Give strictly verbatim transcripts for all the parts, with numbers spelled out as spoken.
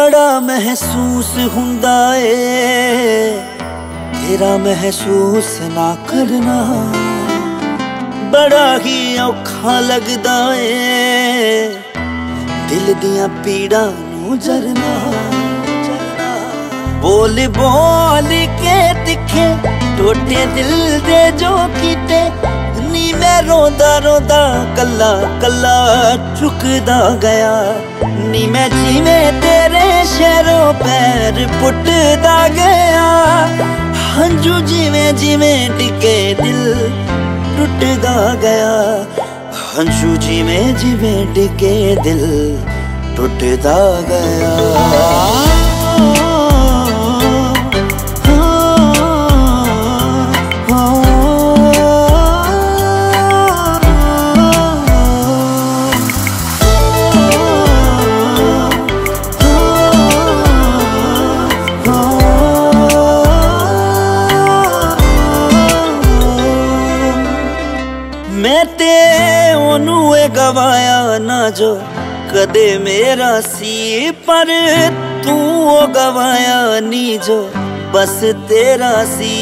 बड़ा महसूस हुंदा ए तेरा महसूस ना करना, बड़ा ही औखा लगदा ए दिल दियां पीड़ा नू जरना। बोल बोल के तिखे टोटे दिल दे जो कीते, नी मैं रोंदा रोंदा कल्ला कल्ला चुकदा गया। नी मैं जिवें तेरे शहरों पैर पुटदा गया, हंजू जिवें जिवें डिगे दिल टुटदा गया। हंजू जिवें जिवें डिगे दिल टुटदा गया। मैं ते ओनू गवाया ना जो कदे मेरा सी, पर तू ओ गवाया नी जो बस तेरा सी।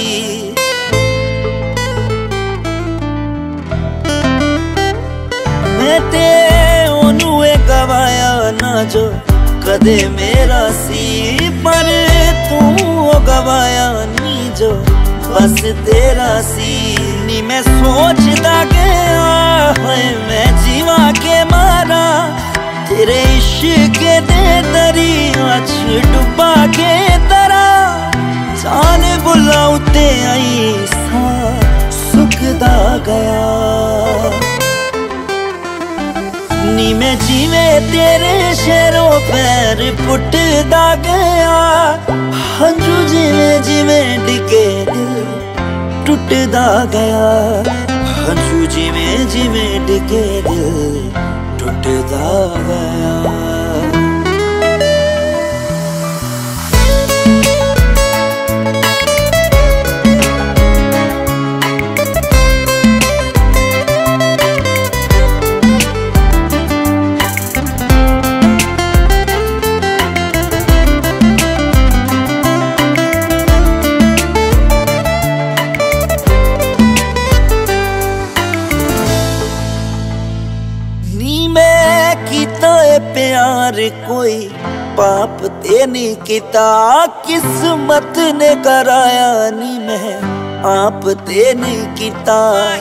मैं ते ओनू गवाया ना जो कदे मेरा सी, पर तू ओ गवाया नी जो बस तेरा सी। नी मैं सोचदा गया है मैं जीवा के मारा, तेरे इश्क दे दरिया च डुबा के तरा। जान बुला उते आई सा सुखदा गया। नी मैं जीवे तेरे शहरों पैर पुटदा गया, हंजू जिवें जिवें डिगे दिल टुटदा गया। हंजू जिवें जिवें डिगे दिल टुटदा गया। प्यार कोई पाप ते नहीं किता, किस्मत ने कराया नी मैं आप ते नहीं किता।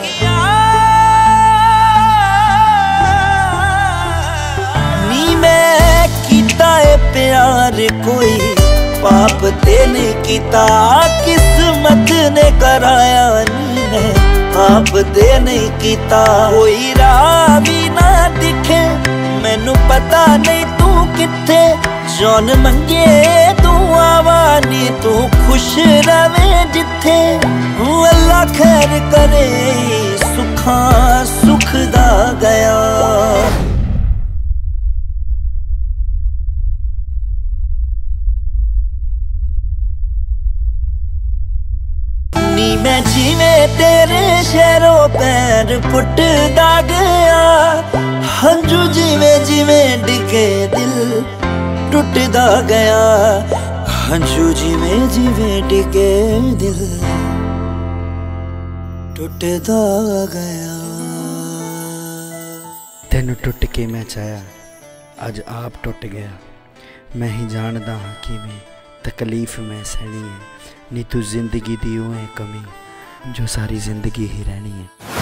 नी मैं किता है प्यार कोई पाप ते नहीं किता, किस्मत ने कराया नी मैं आप ते नहीं किता। कोई राह भी ना दिखे मैनू पता नहीं तू किथे, जौन मंगे तू आवा नी तू खुश रवे जिथे। अल्लाह खैर करे सुखा सुखदा गया। नी मैं जिवें तेरे शहरों पैर पुटदा गया, हंजू जिवें जिवें डिगे दिल टुटदा गया। हंजू जिवें जिवें डिगे दिल टुटदा गया। तेनू टुट के मैं चाया अज आप टुट गया। मैं ही जानदा हाँ किवें तकलीफ मैं सहनी है, नी तू जिंदगी दी ओए कमी जो सारी जिंदगी ही रहनी है।